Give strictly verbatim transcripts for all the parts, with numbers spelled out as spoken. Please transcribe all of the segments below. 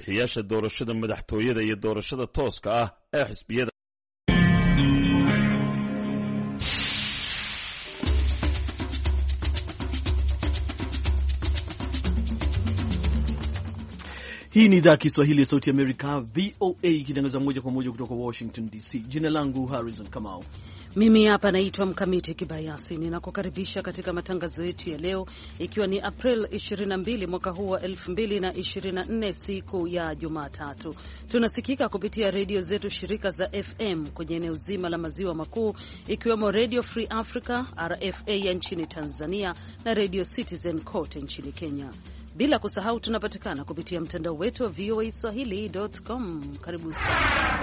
codbixiyaasha doorashada madaxtooyada iyo doorashada tooska ah ee xisbiyada. Hii ni idhaa Kiswahili ya Sauti Amerika, V O A, ikitangaza moja kwa moja kutoka Washington D C. Jina langu Harrison Kamau. Mimi hapa naitwa Mkamiti Kibayasi. Ninakukaribisha katika matangazo yetu ya leo, ikiwa ni April ishirini na mbili mwaka huu wa elfu mbili na ishirini na nne, siku ya Jumatatu. Tunasikika kupitia redio zetu shirika za F M kwenye eneo zima la maziwa makuu, ikiwemo Radio Free Africa R F A ya nchini Tanzania na Radio Citizen kote nchini Kenya. Bila kusahau tunapatikana kupitia mtandao wetu wa v o a swahili dot com. Karibu sana.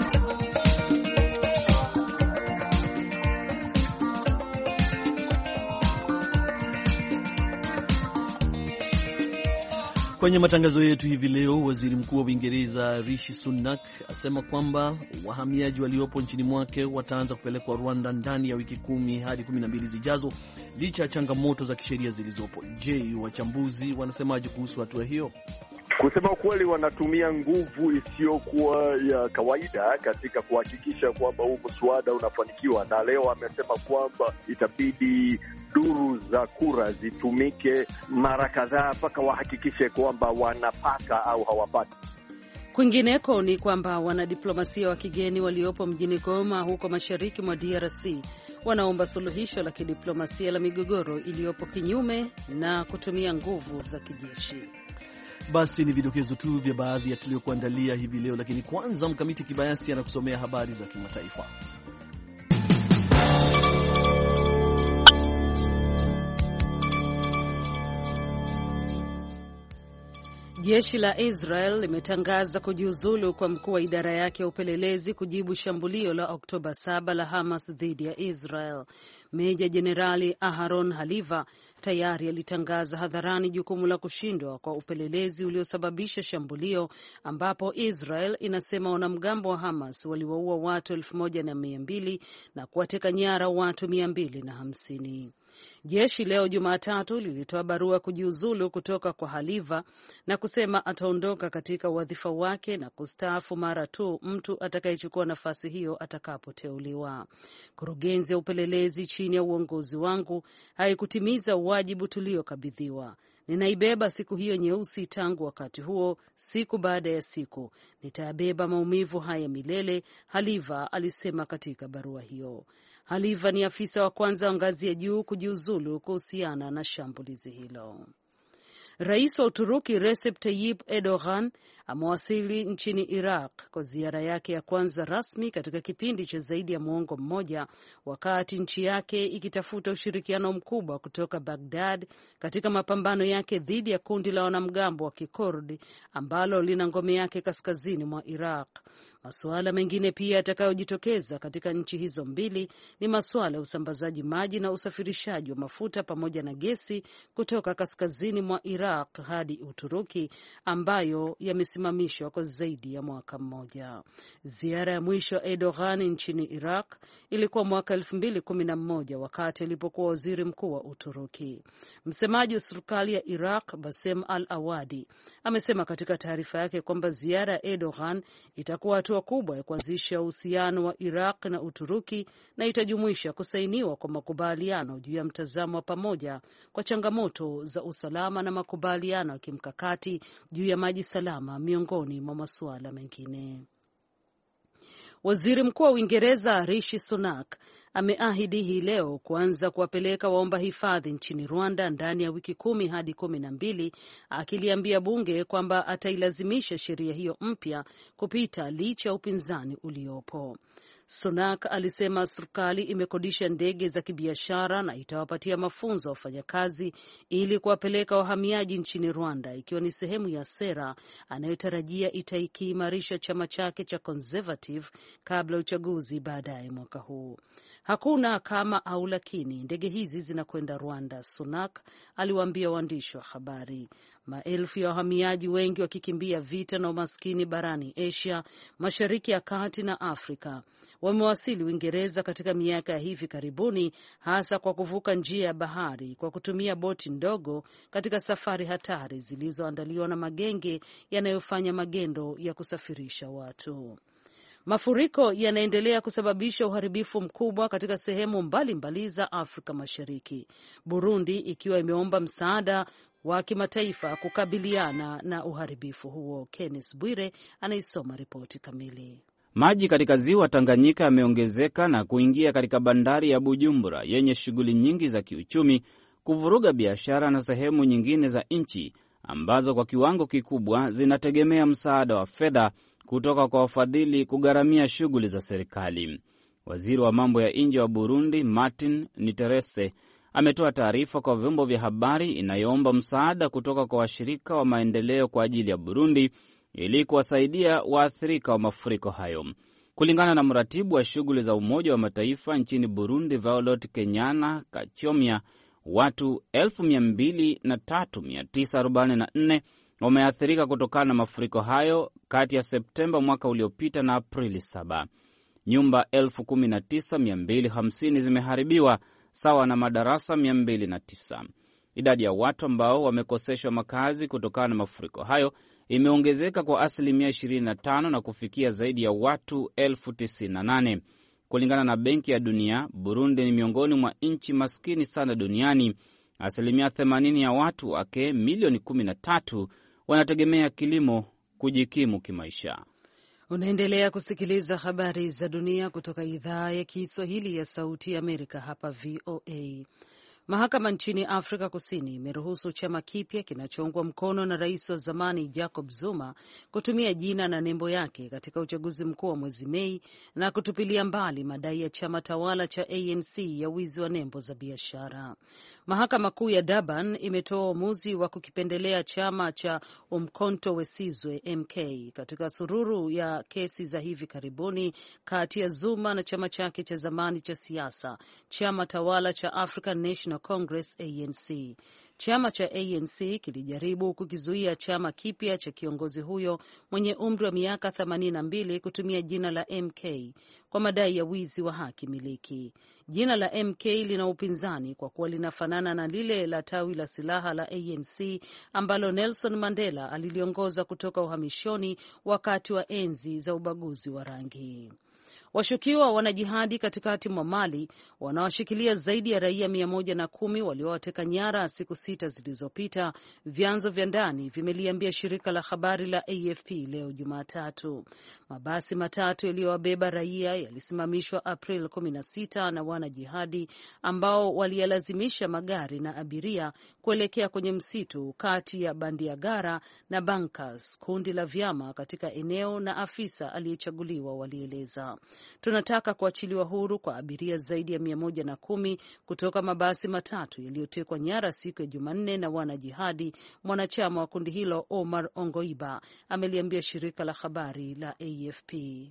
Kwenye matangazo yetu hivi leo, waziri mkuu wa Uingereza Rishi Sunak asema kwamba wahamiaji waliopo nchini mwake wataanza kupelekwa Rwanda ndani ya wiki kumi hadi kumi na mbili zijazo, licha ya changamoto za kisheria zilizopo. Je, wachambuzi wanasemaje kuhusu hatua hiyo? Kusema ukweli, wanatumia nguvu isiyokuwa ya kawaida katika kuhakikisha kwamba huu mswada unafanikiwa, na leo amesema kwamba itabidi duru za kura zitumike mara kadhaa mpaka wahakikishe kwamba wanapata au hawapati. Kwingineko ni kwamba wanadiplomasia wa kigeni waliopo mjini Goma huko mashariki mwa D R C wanaomba suluhisho la kidiplomasia la migogoro iliyopo kinyume na kutumia nguvu za kijeshi. Basi ni vidokezo tu vya baadhi ya tuliokuandalia hivi leo, lakini kwanza Mkamiti Kibayasi anakusomea habari za kimataifa. Jeshi la Israel limetangaza kujiuzulu kwa mkuu wa idara yake ya upelelezi kujibu shambulio la Oktoba saba la Hamas dhidi ya Israel. Meja Jenerali Aharon Haliva tayari alitangaza hadharani jukumu la kushindwa kwa upelelezi uliosababisha shambulio, ambapo Israel inasema wanamgambo wa Hamas waliwaua watu elfu moja na mia mbili na kuwateka nyara watu mia mbili na hamsini. Jeshi leo Jumatatu lilitoa barua kujiuzulu kutoka kwa Haliva na kusema ataondoka katika wadhifa wake na kustaafu mara tu mtu atakayechukua nafasi hiyo atakapoteuliwa. Kurugenzi ya upelelezi chini ya uongozi wangu haikutimiza wajibu tuliokabidhiwa. Ninaibeba siku hiyo nyeusi tangu wakati huo, siku baada ya siku. Nitayabeba maumivu haya milele, Haliva alisema katika barua hiyo. Haliva ni afisa wa kwanza wa ngazi ya juu kujiuzulu kuhusiana na shambulizi hilo. Rais wa Uturuki Recep Tayyip Erdogan amewasili nchini Iraq kwa ziara yake ya kwanza rasmi katika kipindi cha zaidi ya muongo mmoja, wakati nchi yake ikitafuta ushirikiano mkubwa kutoka Baghdad katika mapambano yake dhidi ya kundi la wanamgambo wa Kikurdi ambalo lina ngome yake kaskazini mwa Iraq. Masuala mengine pia yatakayojitokeza katika nchi hizo mbili ni masuala ya usambazaji maji na usafirishaji wa mafuta pamoja na gesi kutoka kaskazini mwa Iraq hadi Uturuki, ambayo yamesimamishwa kwa zaidi ya mwaka mmoja. Ziara ya mwisho Erdogan nchini Iraq ilikuwa mwaka elfu mbili kumi na moja wakati alipokuwa waziri mkuu wa Uturuki. Msemaji wa serikali ya Iraq Bassem al-Awadi amesema katika taarifa yake kwamba ziara ya Erdogan itakuwa hatua kubwa ya kuanzisha uhusiano wa Iraq na Uturuki na itajumuisha kusainiwa kwa makubaliano juu ya mtazamo wa pamoja kwa changamoto za usalama na makubaliano ya kimkakati juu ya maji salama, miongoni mwa masuala mengine. Waziri Mkuu wa Uingereza Rishi Sunak ameahidi hii leo kuanza kuwapeleka waomba hifadhi nchini Rwanda ndani ya wiki kumi hadi kumi na mbili, akiliambia bunge kwamba atailazimisha sheria hiyo mpya kupita licha ya upinzani uliopo. Sunak alisema serikali imekodisha ndege za kibiashara na itawapatia mafunzo wafanyakazi ili kuwapeleka wahamiaji nchini Rwanda, ikiwa ni sehemu ya sera anayotarajia itaikiimarisha chama chake cha Conservative kabla uchaguzi baadaye mwaka huu. Hakuna kama au lakini, ndege hizi zinakwenda Rwanda, Sunak aliwaambia waandishi wa habari. Maelfu ya wahamiaji, wengi wakikimbia vita na umaskini barani Asia, Mashariki ya Kati na Afrika, wamewasili Uingereza katika miaka ya hivi karibuni, hasa kwa kuvuka njia ya bahari kwa kutumia boti ndogo katika safari hatari zilizoandaliwa na magenge yanayofanya magendo ya kusafirisha watu. Mafuriko yanaendelea kusababisha uharibifu mkubwa katika sehemu mbalimbali za Afrika Mashariki, Burundi ikiwa imeomba msaada wa kimataifa kukabiliana na uharibifu huo. Kenneth Bwire anaisoma ripoti kamili. Maji katika ziwa Tanganyika yameongezeka na kuingia katika bandari ya Bujumbura yenye shughuli nyingi za kiuchumi, kuvuruga biashara na sehemu nyingine za nchi ambazo kwa kiwango kikubwa zinategemea msaada wa fedha kutoka kwa wafadhili kugharamia shughuli za serikali. Waziri wa mambo ya nje wa Burundi, Martin Niterese, ametoa taarifa kwa vyombo vya habari inayoomba msaada kutoka kwa washirika wa maendeleo kwa ajili ya Burundi ili kuwasaidia waathirika wa mafuriko hayo. Kulingana na mratibu wa shughuli za Umoja wa Mataifa nchini Burundi, Violet Kenyana Kachomia, watu elfu mia mbili na tatu mia tisa arobaini na nne wameathirika kutokana na mafuriko hayo kati ya Septemba mwaka uliopita na Aprili saba. Nyumba elfu kumi na tisa mia mbili hamsini zimeharibiwa, sawa na madarasa mia mbili na tisa. Idadi ya watu ambao wamekoseshwa makazi kutokana na mafuriko hayo imeongezeka kwa asilimia ishirini na tano na kufikia zaidi ya watu elfu tisini na nane. Kulingana na Benki ya Dunia, Burundi ni miongoni mwa nchi maskini sana duniani. Asilimia themanini ya watu wake milioni kumi na tatu wanategemea kilimo kujikimu kimaisha. Unaendelea kusikiliza habari za dunia kutoka idhaa ya Kiswahili ya Sauti ya Amerika hapa V O A. Mahakama nchini Afrika Kusini imeruhusu chama kipya kinachoungwa mkono na rais wa zamani Jacob Zuma kutumia jina na nembo yake katika uchaguzi mkuu wa mwezi Mei na kutupilia mbali madai ya chama tawala cha A N C ya wizi wa nembo za biashara. Mahakama Kuu ya Durban imetoa uamuzi wa kukipendelea chama cha Umkhonto Wesizwe M K katika sururu ya kesi za hivi karibuni kati ya Zuma na chama chake cha zamani cha siasa, chama tawala cha African National Congress A N C. Chama cha A N C kilijaribu kukizuia chama kipya cha kiongozi huyo mwenye umri wa miaka themanini na mbili kutumia jina la M K kwa madai ya wizi wa haki miliki. Jina la M K lina upinzani kwa kuwa linafanana na lile la tawi la silaha la A N C ambalo Nelson Mandela aliliongoza kutoka uhamishoni wakati wa enzi za ubaguzi wa rangi. Washukiwa wanajihadi katikati mwa Mali wanawashikilia zaidi ya raia mia moja na kumi waliowateka nyara siku sita zilizopita, vyanzo vya ndani vimeliambia shirika la habari la A F P leo Jumatatu. Mabasi matatu yaliyowabeba raia yalisimamishwa April kumi na sita na wanajihadi ambao waliyalazimisha magari na abiria kuelekea kwenye msitu kati ya Bandiagara na Bankas, kundi la vyama katika eneo, na afisa aliyechaguliwa walieleza. Tunataka kuachiliwa huru kwa abiria zaidi ya mia moja na kumi kutoka mabasi matatu yaliyotekwa nyara siku ya Jumanne na wanajihadi, mwanachama wa kundi hilo Omar Ongoiba ameliambia shirika la habari la A F P.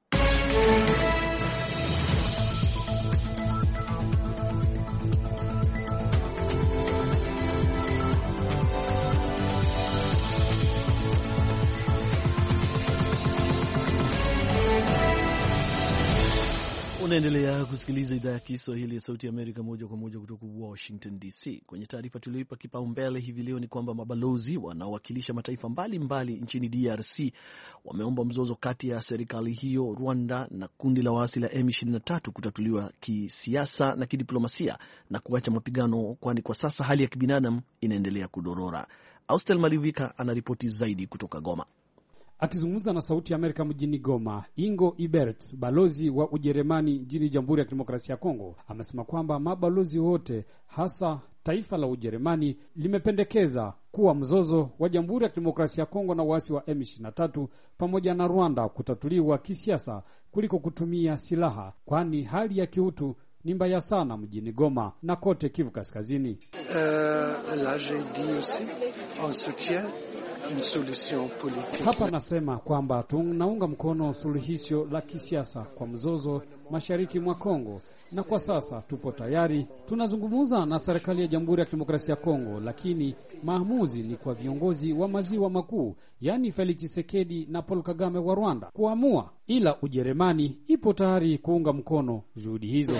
Unaendelea kusikiliza idhaa ya Kiswahili ya Sauti ya Amerika moja kwa moja kutoka Washington D C. Kwenye taarifa tulioipa kipaumbele hivi leo ni kwamba mabalozi wanaowakilisha mataifa mbalimbali mbali nchini D R C wameomba mzozo kati ya serikali hiyo, Rwanda na kundi la waasi la M ishirini na tatu kutatuliwa kisiasa na kidiplomasia na kuacha mapigano, kwani kwa sasa hali ya kibinadamu inaendelea kudorora. Austel Malivika anaripoti zaidi kutoka Goma. Akizungumza na Sauti ya Amerika mjini Goma, Ingo Ibert, balozi wa Ujerumani nchini Jamhuri ya Kidemokrasia ya Kongo, amesema kwamba mabalozi wote, hasa taifa la Ujerumani, limependekeza kuwa mzozo wa Jamhuri ya Kidemokrasia ya Kongo na waasi wa M ishirini na tatu pamoja na Rwanda kutatuliwa kisiasa kuliko kutumia silaha, kwani hali ya kiutu ni mbaya sana mjini Goma na kote Kivu Kaskazini. Uh, la jeudi aussi en soutien une solution politique. Hapa nasema kwamba tunaunga mkono suluhisho la kisiasa kwa mzozo mashariki mwa Kongo, na kwa sasa tupo tayari. Tunazungumza na serikali ya Jamhuri ya Kidemokrasia ya Kongo, lakini maamuzi ni kwa viongozi wa maziwa makuu, yani Felix Tshisekedi na Paul Kagame wa Rwanda kuamua, ila Ujerumani ipo tayari kuunga mkono juhudi hizo.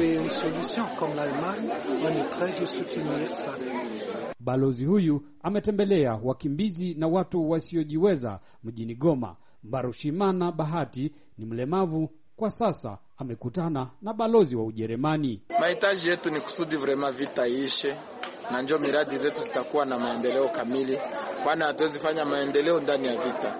Balozi huyu ametembelea wakimbizi na watu wasiojiweza mjini Goma. Barushimana Bahati ni mlemavu, kwa sasa amekutana na balozi wa Ujerumani. Mahitaji yetu ni kusudi vrema vita ishe, na njoo miradi zetu zitakuwa na maendeleo kamili, kwani hatuwezi fanya maendeleo ndani ya vita.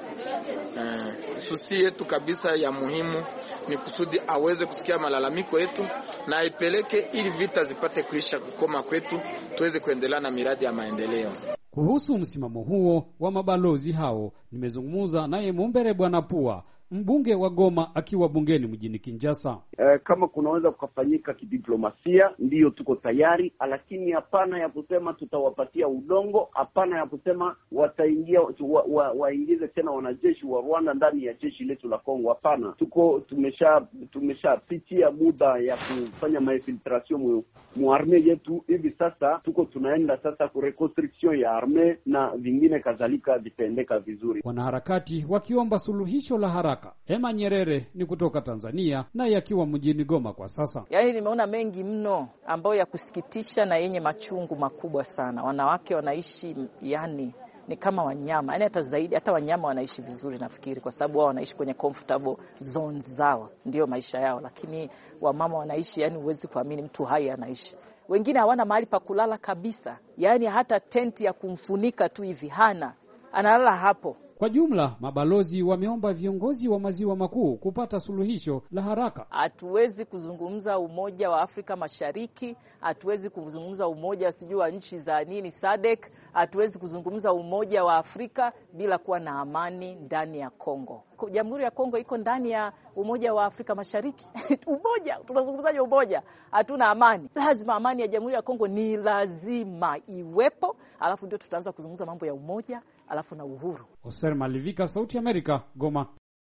Eh, susi yetu kabisa ya muhimu ni kusudi aweze kusikia malalamiko yetu na aipeleke ili vita zipate kuisha, kukoma kwetu, tuweze kuendelea na miradi ya maendeleo. Kuhusu msimamo huo wa mabalozi hao, nimezungumza naye Mumbere Bwana Pua, mbunge wa Goma, akiwa bungeni mjini Kinshasa. E, kama kunaweza kufanyika kidiplomasia, ndiyo tuko tayari, lakini hapana ya kusema tutawapatia udongo, hapana ya kusema wataingia wa, wa, waingize tena wanajeshi wa Rwanda ndani ya jeshi letu la Kongo. Hapana, tuko tumesha tumeshapitia muda ya kufanya maifiltration mu, mu arme yetu. Hivi sasa tuko tunaenda sasa ku reconstruction ya arme na vingine kadhalika vitaendeka vizuri. Wanaharakati wakiomba suluhisho la haraka. Ema Nyerere ni kutoka Tanzania, naye akiwa mjini Goma kwa sasa. Yaani nimeona mengi mno ambayo ya kusikitisha na yenye machungu makubwa sana. Wanawake wanaishi yani ni kama wanyama. Yaani hata zaidi, hata wanyama wanaishi vizuri nafikiri, kwa sababu wao wanaishi kwenye comfortable zones zao, ndio maisha yao. Lakini wamama wanaishi yani huwezi kuamini mtu hai anaishi. Wengine hawana mahali pa kulala kabisa. Yaani hata tenti ya kumfunika tu hivi hana. Analala hapo. Kwa jumla, mabalozi wameomba viongozi wa maziwa makuu kupata suluhisho la haraka. Hatuwezi kuzungumza umoja wa Afrika Mashariki, hatuwezi kuzungumza umoja sijui wa nchi za nini S A D C, hatuwezi kuzungumza umoja wa Afrika bila kuwa na amani ndani ya Kongo. Jamhuri ya Kongo iko ndani ya umoja wa Afrika Mashariki. Umoja, tunazungumzaje umoja? Hatuna amani. Lazima amani ya Jamhuri ya Kongo ni lazima iwepo, alafu ndio tutaanza kuzungumza mambo ya umoja, alafu na uhuru. Oser Malivika, Sauti ya Amerika, Goma.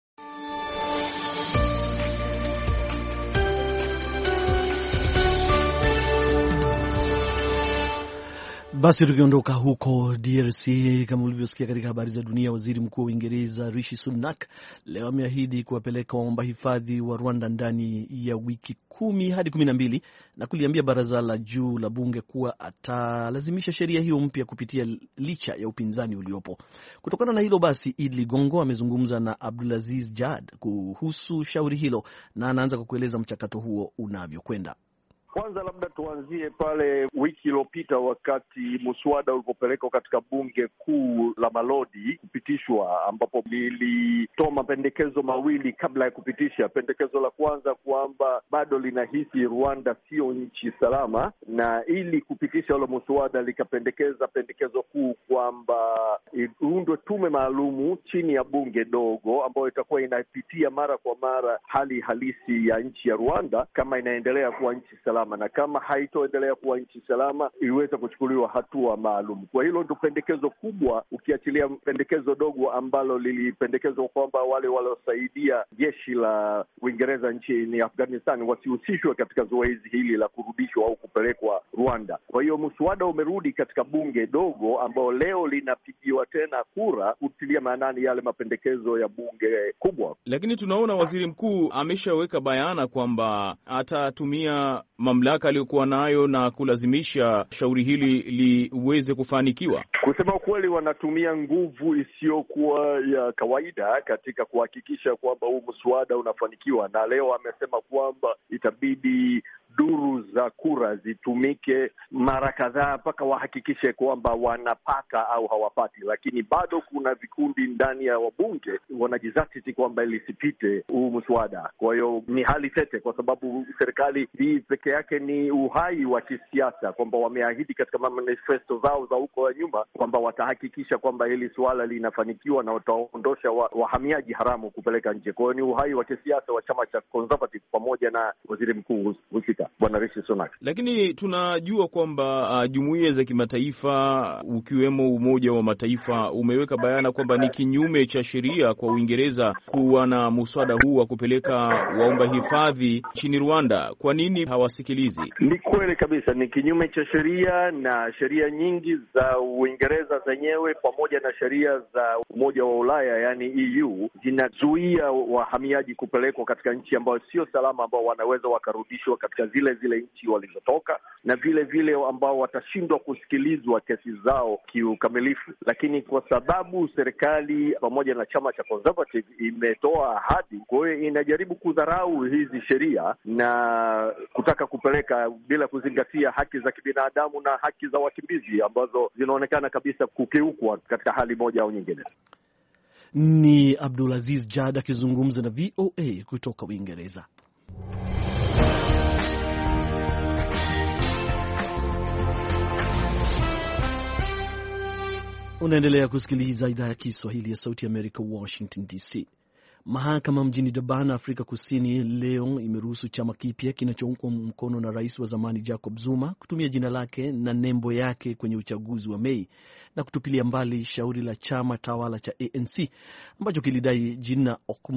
Basi tukiondoka huko D R C, kama ulivyosikia katika habari za dunia, waziri mkuu wa Uingereza Rishi Sunak leo ameahidi kuwapeleka waomba hifadhi wa Rwanda ndani ya wiki kumi hadi kumi na mbili na kuliambia baraza la juu la bunge kuwa atalazimisha sheria hiyo mpya kupitia licha ya upinzani uliopo. Kutokana na hilo basi, Idli Gongo amezungumza na Abdulaziz Jad kuhusu shauri hilo na anaanza kwa kueleza mchakato huo unavyokwenda. Kwanza labda tuanzie pale wiki iliyopita wakati muswada ulipopelekwa katika bunge kuu la Malodi kupitishwa, ambapo lilitoa mapendekezo mawili kabla ya kupitisha. Pendekezo la kwanza kwamba bado linahisi Rwanda sio nchi salama, na ili kupitisha ule muswada likapendekeza pendekezo kuu kwamba iundwe tume maalumu chini ya bunge dogo ambayo itakuwa inapitia mara kwa mara hali halisi ya nchi ya Rwanda kama inaendelea kuwa nchi salama, na kama haitoendelea kuwa nchi salama iweze kuchukuliwa hatua maalum. Kwa hilo ndio pendekezo kubwa, ukiachilia pendekezo dogo ambalo lilipendekezwa kwamba wale waliosaidia jeshi la Uingereza nchini Afghanistan wasihusishwe katika zoezi hili la kurudishwa au kupelekwa Rwanda. Kwa hiyo mswada umerudi katika bunge dogo ambao leo linapigiwa tena kura kutilia maanani yale mapendekezo ya bunge kubwa. Lakini tunaona waziri mkuu ameshaweka bayana kwamba atatumia mamlaka aliyokuwa nayo na kulazimisha shauri hili liweze kufanikiwa. Kusema ukweli, wanatumia nguvu isiyokuwa ya kawaida katika kuhakikisha kwamba huu mswada unafanikiwa, na leo amesema kwamba itabidi duru za kura zitumike mara kadhaa mpaka wahakikishe kwamba wanapata au hawapati, lakini bado kuna vikundi ndani ya wabunge wanajizatiti kwamba lisipite huu mswada. Kwa hiyo ni hali tete, kwa sababu serikali hii peke yake ni uhai wa kisiasa, kwamba wameahidi katika manifesto zao za huko nyuma kwamba watahakikisha kwamba hili swala linafanikiwa na wataondosha wa, wahamiaji haramu kupeleka nje. Kwa hiyo ni uhai wa kisiasa wa chama cha Conservative pamoja na waziri mkuu husika. Afrika, Bwana Rishi Sunak. Lakini tunajua kwamba uh, jumuiya za kimataifa ukiwemo Umoja wa Mataifa umeweka bayana kwamba ni kinyume cha sheria kwa Uingereza kuwa na muswada huu wa kupeleka waomba hifadhi nchini Rwanda. Kwa nini hawasikilizi? Ni kweli kabisa, ni kinyume cha sheria, na sheria nyingi za Uingereza zenyewe pamoja na sheria za Umoja wa Ulaya yani E U zinazuia wahamiaji kupelekwa katika nchi ambayo sio salama, ambao wanaweza wakarudishwa katika zile zile nchi walizotoka, na vile vile ambao watashindwa kusikilizwa kesi zao kiukamilifu. Lakini kwa sababu serikali pamoja na chama cha Conservative imetoa ahadi, kwa hiyo inajaribu kudharau hizi sheria na kutaka kupeleka bila kuzingatia haki za kibinadamu na haki za wakimbizi ambazo zinaonekana kabisa kukiukwa katika hali moja au nyingine. Ni Abdulaziz Jad akizungumza na V O A kutoka Uingereza. Unaendelea kusikiliza idhaa ya Kiswahili ya Sauti ya Amerika, Washington D C. Mahakama mjini Durban, Afrika Kusini, leo imeruhusu chama kipya kinachoungwa mkono na rais wa zamani Jacob Zuma kutumia jina lake na nembo yake kwenye uchaguzi wa Mei na kutupilia mbali shauri la chama tawala cha A N C ambacho kilidai jina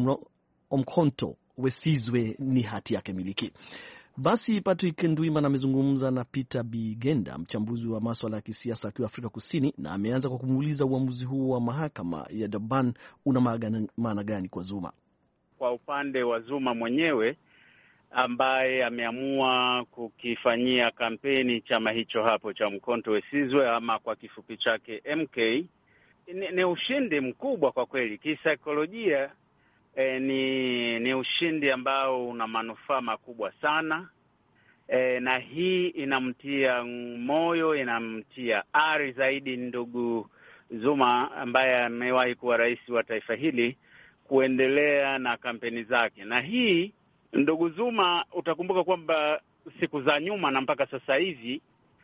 Umkhonto Wesizwe ni hati yake miliki. Basi Patrick Ndwimana amezungumza na Peter Bigenda, mchambuzi wa masuala ya kisiasa akiwa Afrika Kusini, na ameanza kwa kumuuliza uamuzi huo wa mahakama ya Durban una maana gani kwa Zuma. Kwa upande wa Zuma mwenyewe ambaye ameamua kukifanyia kampeni chama hicho hapo cha Umkhonto Wesizwe ama kwa kifupi chake M K, ni, ni ushindi mkubwa kwa kweli kisaikolojia. E, ni ni ushindi ambao una manufaa makubwa sana. E, na hii inamtia moyo, inamtia ari zaidi ndugu Zuma ambaye amewahi kuwa rais wa taifa hili kuendelea na kampeni zake. Na hii ndugu Zuma, utakumbuka kwamba siku za nyuma na mpaka sasa hivi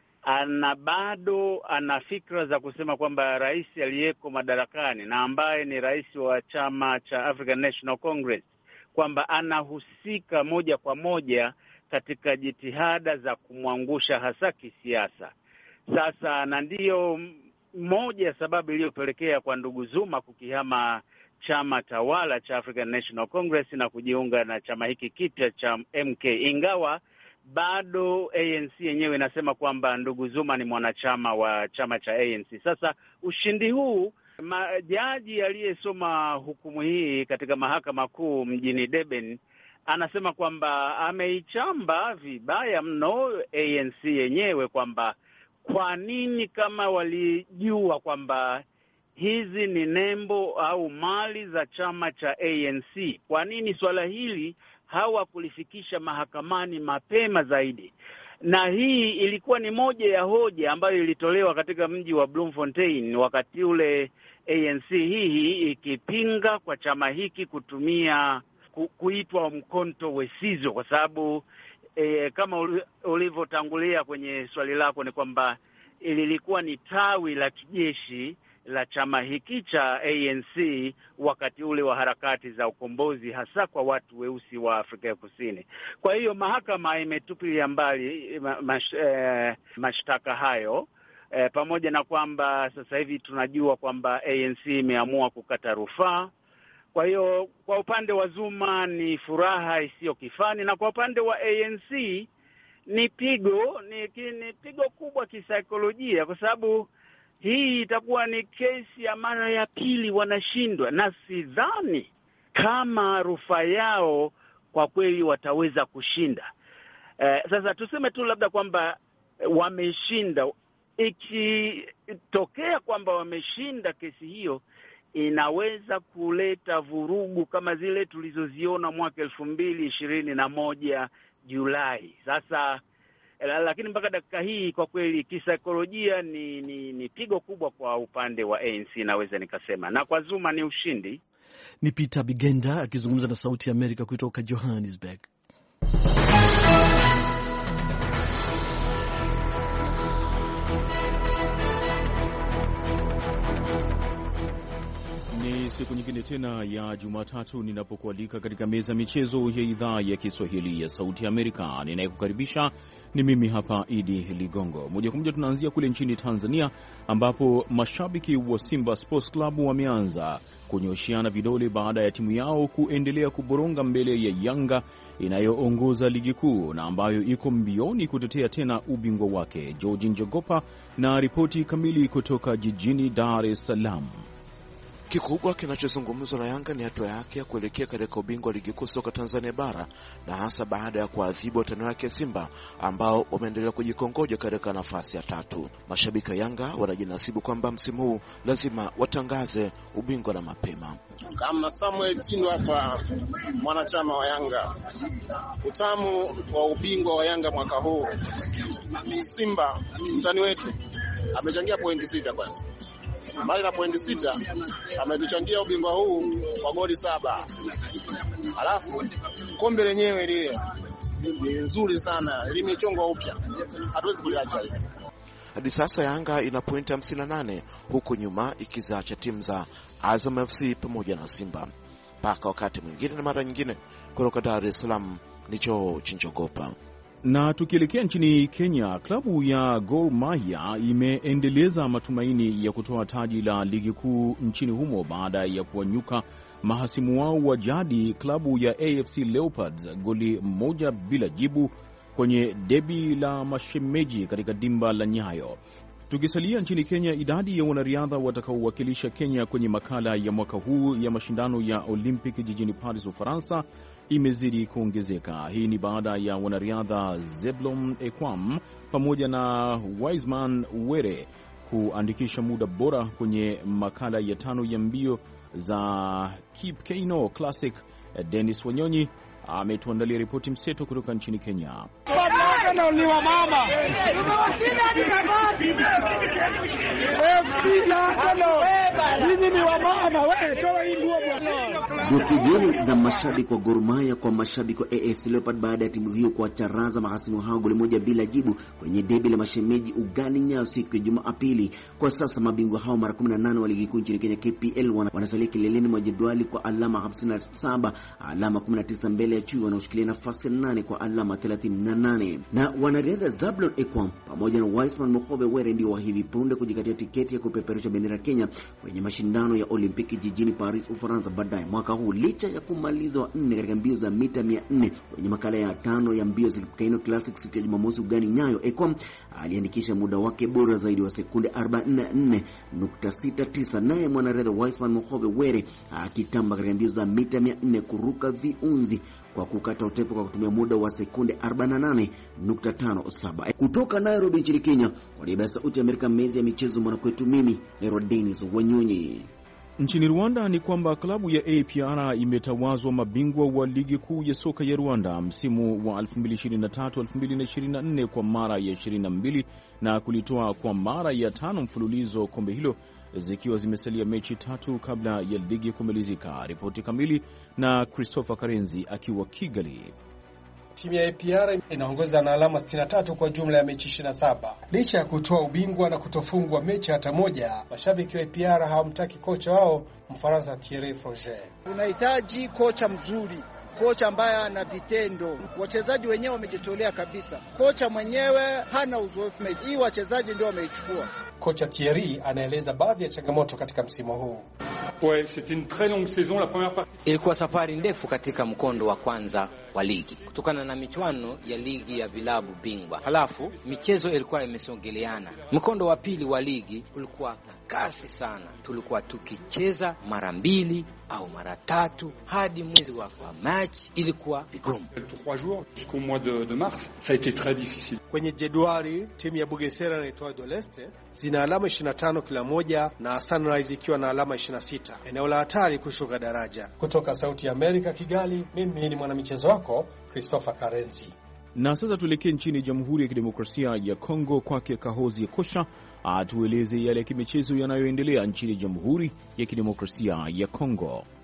ana bado ana fikra za kusema kwamba rais aliyeko madarakani na ambaye ni rais wa chama cha African National Congress kwamba anahusika moja kwa moja katika jitihada za kumwangusha hasa kisiasa. Sasa na ndiyo moja ya sababu iliyopelekea kwa ndugu Zuma kukihama chama tawala cha African National Congress na kujiunga na chama hiki kipya cha M K, ingawa bado A N C yenyewe inasema kwamba ndugu Zuma ni mwanachama wa chama cha A N C. Sasa ushindi huu, jaji aliyesoma hukumu hii katika mahakama kuu mjini Durban anasema kwamba ameichamba vibaya mno A N C yenyewe, kwamba kwa nini kama walijua kwamba hizi ni nembo au mali za chama cha A N C, kwa nini swala hili hawakulifikisha mahakamani mapema zaidi? Na hii ilikuwa ni moja ya hoja ambayo ilitolewa katika mji wa Bloemfontein wakati ule A N C hii ikipinga kwa chama hiki kutumia ku, kuitwa Umkhonto Wesizwe kwa sababu e, kama ulivyotangulia kwenye swali lako ni kwamba ilikuwa ni tawi la kijeshi la chama hiki cha A N C wakati ule wa harakati za ukombozi hasa kwa watu weusi wa Afrika ya Kusini. Kwa hiyo mahakama imetupilia mbali mash, eh, mashtaka hayo eh, pamoja na kwamba sasa hivi tunajua kwamba A N C imeamua kukata rufaa. Kwa hiyo kwa upande wa Zuma ni furaha isiyo kifani, na kwa upande wa A N C ni pigo ni, ni pigo kubwa kisaikolojia, kwa sababu hii itakuwa ni kesi ya mara ya pili wanashindwa, na sidhani kama rufaa yao kwa kweli wataweza kushinda. Eh, sasa tuseme tu labda kwamba wameshinda. Ikitokea kwamba wameshinda kesi hiyo, inaweza kuleta vurugu kama zile tulizoziona mwaka elfu mbili ishirini na moja Julai. Sasa lakini mpaka dakika hii kwa kweli kisaikolojia ni, ni, ni pigo kubwa kwa upande wa A N C naweza nikasema, na kwa Zuma ni ushindi. Ni Peter Bigenda akizungumza na Sauti ya Amerika kutoka Johannesburg. Ni siku nyingine tena ya Jumatatu ninapokualika katika meza michezo ya idhaa ya Kiswahili ya Sauti ya Amerika. Ninayekukaribisha ni mimi hapa Idi Ligongo. Moja kwa moja tunaanzia kule nchini Tanzania, ambapo mashabiki wa Simba Sports Club wameanza kunyoshiana vidole baada ya timu yao kuendelea kuboronga mbele ya Yanga inayoongoza ligi kuu na ambayo iko mbioni kutetea tena ubingwa wake. George Njogopa na ripoti kamili kutoka jijini Dar es Salaam. Kikubwa kinachozungumzwa na Yanga ni hatua yake ya kuelekea katika ubingwa wa ligi kuu soka Tanzania bara, na hasa baada ya kuadhibu watani wake Simba ambao wameendelea kujikongoja katika nafasi ya tatu. Mashabiki wa Yanga wanajinasibu kwamba msimu huu lazima watangaze ubingwa na mapema. Kama Samuel Tindo hapa, mwanachama wa Yanga, utamu wa ubingwa wa Yanga mwaka huu, Simba mtani wetu amechangia pointi sita kwanza. Mbali na pointi sita, ametuchangia ubingwa huu kwa goli saba. Alafu kombe lenyewe lile ni nzuri sana, limechongwa upya, hatuwezi kuliacha hili. Hadi sasa Yanga ina pointi hamsini na nane, huku nyuma ikizacha timu za Azam F C pamoja na Simba. Mpaka wakati mwingine na mara nyingine, kutoka Dar es Salaam nicho Chinjogopa. Na tukielekea nchini Kenya, klabu ya Gor Mahia imeendeleza matumaini ya kutoa taji la ligi kuu nchini humo baada ya kuwanyuka mahasimu wao wa jadi klabu ya A F C Leopards goli moja bila jibu kwenye debi la mashemeji katika dimba la Nyayo. Tukisalia nchini Kenya, idadi ya wanariadha watakaowakilisha Kenya kwenye makala ya mwaka huu ya mashindano ya Olympic jijini Paris, Ufaransa imezidi kuongezeka. Hii ni baada ya wanariadha Zeblon Ekwam pamoja na Wiseman Were kuandikisha muda bora kwenye makala ya tano ya mbio za Kipkeino Classic. Dennis Wanyonyi ametuandalia ripoti mseto kutoka nchini Kenya. Dotijeni za mashabiki wa Gor Mahia kwa mashabiki wa A F C Leopard baada ya timu hiyo kuwacharaza mahasimu hao goli moja bila jibu kwenye debi la mashemeji ugani Nyayo siku ya Jumapili. Kwa sasa mabingwa hao mara kumi na nane wa ligi kuu nchini Kenya K P L wanasalia kileleni mwa jedwali kwa alama hamsini na saba, alama kumi na tisa mbele ya Chui wanaoshikilia nafasi ya nane kwa alama thelathini na nane. Na wanariadha Zablon Ekwam pamoja na Wiseman Mohobe Were ndio wa hivi punde kujikatia tiketi ya kupeperusha bendera Kenya kwenye mashindano ya Olimpiki jijini Paris, Ufaransa baadaye mwaka huu, licha ya kumaliza wa nne katika mbio za mita mia nne kwenye makala ya tano ya mbio za Kipkeino Classic siku ya Jumamosi ugani Nyayo. Ekwam aliandikisha muda wake bora zaidi wa sekunde arobaini na nne nukta sita tisa, naye mwanariadha Wiseman Mohobe Were akitamba katika mbio za mita mia nne kuruka viunzi kwa kukata utepo kwa kutumia muda wa sekunde arobaini na nane nukta tano saba. Kutoka Nairobi nchini Kenya, kwa niaba ya Sauti ya Amerika, meza ya michezo mwanakwetu, mimi ni Dennis Wanyonyi. Nchini Rwanda ni kwamba klabu ya A P R imetawazwa mabingwa wa ligi kuu ya soka ya Rwanda msimu wa elfu mbili ishirini na tatu elfu mbili ishirini na nne kwa mara ya ishirini na mbili na kulitoa kwa mara ya tano mfululizo kombe hilo, zikiwa zimesalia mechi tatu kabla ya ligi kumalizika. Ripoti kamili na Christopher Karenzi akiwa Kigali. Timu ya A P R inaongoza na alama sitini na tatu kwa jumla ya mechi ishirini na saba. Licha ya kutoa ubingwa na kutofungwa mechi hata moja, mashabiki wa A P R hawamtaki kocha wao Mfaransa Thierry Froger. Unahitaji kocha mzuri, kocha ambaye ana vitendo. Wachezaji wenyewe wamejitolea kabisa. Kocha mwenyewe hana uzoefu, hii wachezaji ndio wameichukua. Kocha Thierry anaeleza baadhi ya changamoto katika msimu huu. Ouais, c'était une très longue saison la première partie. Ilikuwa safari ndefu katika mkondo wa kwanza wa ligi kutokana na michuano ya ligi ya vilabu bingwa. Halafu michezo ilikuwa imesongeleana. Mkondo wa pili wa ligi ulikuwa na kasi sana. Tulikuwa tukicheza mara mbili au mara tatu hadi mwezi wa kwa match ilikuwa vigumu. trois jours jusqu'au mois de, de mars, ça a été très difficile. Kwenye jedwali timu ya Bugesera na Etoile de l'Est zina alama ishirini na tano kila moja na Sunrise ikiwa na alama ishirini na sita. Eneo la hatari kushuka daraja. Kutoka Sauti ya Amerika Kigali, mimi ni mwanamichezo wako Christopher Karenzi. Na sasa tuelekee nchini Jamhuri ya Kidemokrasia ya Kongo, kwake Kahozi Kosha atueleze yale ya kimichezo yanayoendelea nchini Jamhuri ya Kidemokrasia ya Kongo.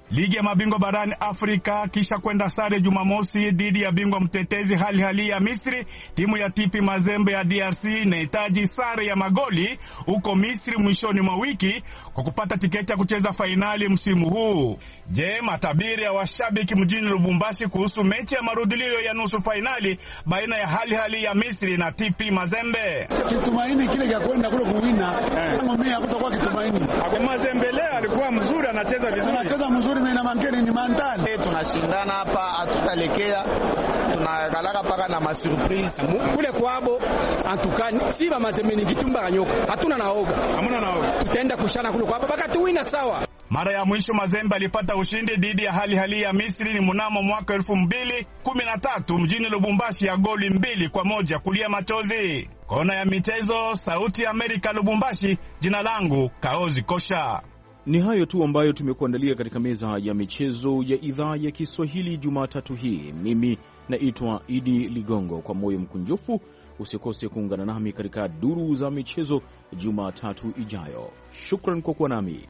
Ligi ya mabingwa barani Afrika kisha kwenda sare Jumamosi dhidi ya bingwa mtetezi Al Ahly ya Misri, timu ya T P Mazembe ya D R C inahitaji sare ya magoli huko Misri mwishoni mwa wiki kwa kupata tiketi ya kucheza fainali msimu huu. Je, matabiri ya washabiki mjini Lubumbashi kuhusu mechi ya marudilio ya nusu fainali baina ya Al Ahly ya Misri na T P Mazembe? Kitumaini kile cha kwenda kule kuwina. Eh. Mimi hakutakuwa kitumaini. Hapo Mazembe leo alikuwa mzuri, anacheza vizuri. Anacheza mzuri na mankeni ni mentali. Hey, tunashindana hapa hatutalekea. Tunakalaka paka na masurprise. Kule kwabo antukani si ba Mazembe ni kitumba kanyoka. Hatuna naoga. Hamuna naoga. Tutaenda kushana kule kwabo paka tuwina sawa. Mara ya mwisho Mazembe alipata ushindi dhidi ya Al Ahly ya Misri ni mnamo mwaka elfu mbili kumi na tatu mjini Lubumbashi ya goli mbili kwa moja kulia machozi. Kona ya michezo, Sauti ya Amerika, Lubumbashi. Jina langu Kaozi Kosha. Ni hayo tu ambayo tumekuandalia katika meza ya michezo ya idhaa ya Kiswahili Jumatatu hii. Mimi naitwa Idi Ligongo. Kwa moyo mkunjufu usikose kuungana nami katika duru za michezo Jumatatu ijayo. Shukran kwa kuwa nami.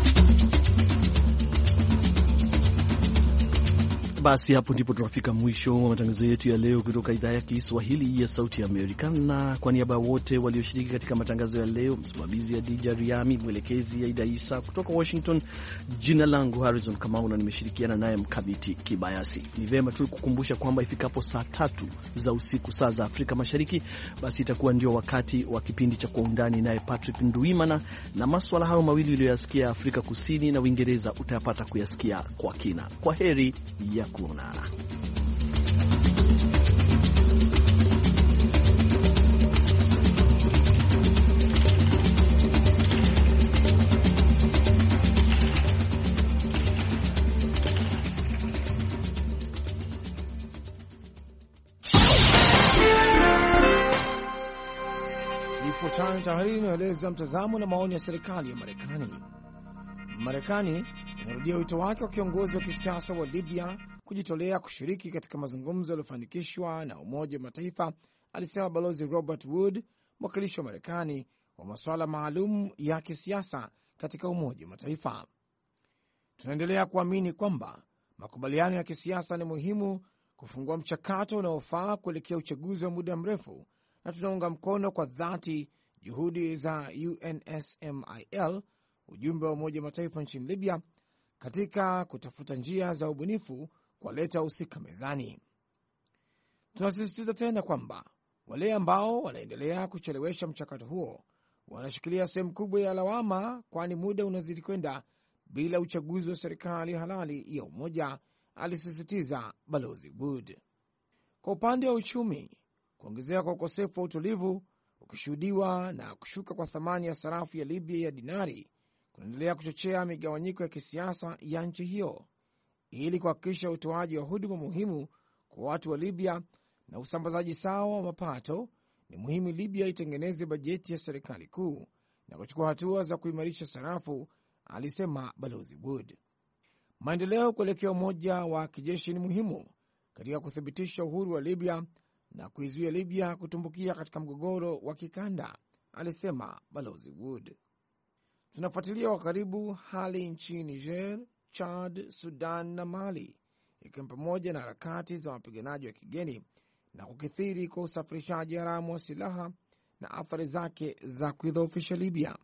Basi hapo ndipo tunafika mwisho wa matangazo yetu ya leo kutoka idhaa ya Kiswahili ya Sauti ya Amerika. Na kwa niaba wote walioshiriki katika matangazo ya leo, msimamizi ya Dija Riami, mwelekezi ya Ida Isa kutoka Washington, jina langu Harrison Kamau na nimeshirikiana naye Mkabiti Kibayasi. Ni vema tu kukumbusha kwamba ifikapo saa tatu za usiku saa za Afrika Mashariki, basi itakuwa ndio wakati wa kipindi cha Kwa Undani naye Patrick Nduimana, na masuala hayo mawili uliyoyasikia Afrika Kusini na Uingereza utayapata kuyasikia kwa kina. Kwa heri ya kuonana. Ifuatayo tahariri inaeleza mtazamo na maoni ya serikali ya Marekani. Marekani inarudia wito wake wa kiongozi wa kisiasa wa Libya kujitolea kushiriki katika mazungumzo yaliyofanikishwa na Umoja wa Mataifa, alisema Balozi Robert Wood, mwakilishi wa Marekani wa masuala maalum ya kisiasa katika Umoja wa Mataifa. Tunaendelea kuamini kwamba makubaliano ya kisiasa ni muhimu kufungua mchakato unaofaa kuelekea uchaguzi wa muda mrefu, na tunaunga mkono kwa dhati juhudi za U N S M I L, ujumbe wa Umoja wa Mataifa nchini Libya, katika kutafuta njia za ubunifu kuwaleta husika mezani. Tunasisitiza tena kwamba wale ambao wanaendelea kuchelewesha mchakato huo wanashikilia sehemu kubwa ya lawama, kwani muda unazidi kwenda bila uchaguzi wa serikali halali ya umoja, alisisitiza Balozi Wood. Kwa upande wa uchumi, kuongezeka kwa ukosefu wa utulivu ukishuhudiwa na kushuka kwa thamani ya sarafu ya Libya ya dinari kunaendelea kuchochea migawanyiko ya kisiasa ya nchi hiyo. Ili kuhakikisha utoaji wa huduma muhimu kwa watu wa Libya na usambazaji sawa wa mapato, ni muhimu Libya itengeneze bajeti ya serikali kuu na kuchukua hatua za kuimarisha sarafu, alisema Balozi Wood. Maendeleo kuelekea umoja wa kijeshi ni muhimu katika kuthibitisha uhuru wa Libya na kuizuia Libya kutumbukia katika mgogoro wa kikanda, alisema Balozi Wood. Tunafuatilia kwa karibu hali nchini Niger, Chad, Sudan na Mali, ikiwa pamoja na harakati za wapiganaji wa kigeni na kukithiri kwa usafirishaji haramu wa silaha na athari zake za kuidhoofisha Libya.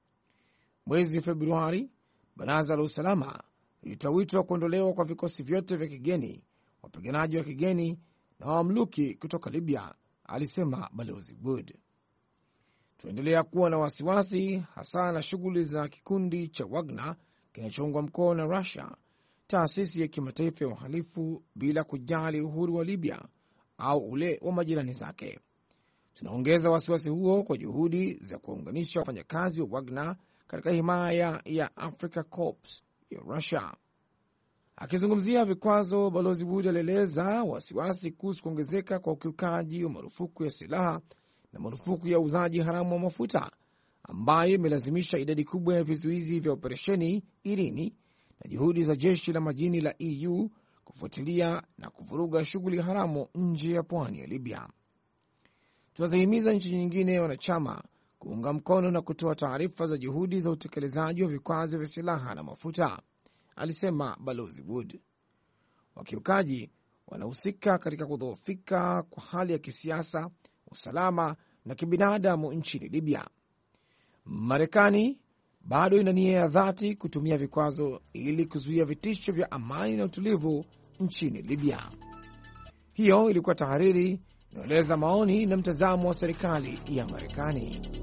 Mwezi Februari, Baraza la Usalama lilitoa wito wa kuondolewa kwa vikosi vyote vya kigeni, wapiganaji wa kigeni na wamluki kutoka Libya, alisema Balozi Wood. Tunaendelea kuwa na wasiwasi hasa na shughuli za kikundi cha Wagner kinachoungwa mkono na Russia, taasisi ya kimataifa ya uhalifu, bila kujali uhuru wa Libya au ule wa majirani zake. Tunaongeza wasiwasi huo kwa juhudi za kuwaunganisha wafanyakazi wa Wagner katika himaya ya Africa Corps ya Russia. Akizungumzia vikwazo, Balozi Wood alieleza wasiwasi kuhusu kuongezeka kwa ukiukaji wa marufuku ya silaha na marufuku ya uuzaji haramu wa mafuta, ambayo imelazimisha idadi kubwa ya vizuizi vya operesheni Irini na juhudi za jeshi la majini la E U kufuatilia na kuvuruga shughuli haramu nje ya pwani ya Libya. Tunazihimiza nchi nyingine wanachama kuunga mkono na kutoa taarifa za juhudi za utekelezaji wa vikwazo vya silaha na mafuta, alisema Balozi Wood. Wakiukaji wanahusika katika kudhoofika kwa hali ya kisiasa, usalama na kibinadamu nchini Libya. Marekani bado ina nia ya dhati kutumia vikwazo ili kuzuia vitisho vya amani na utulivu nchini Libya. Hiyo ilikuwa tahariri inaeleza maoni na mtazamo wa serikali ya Marekani.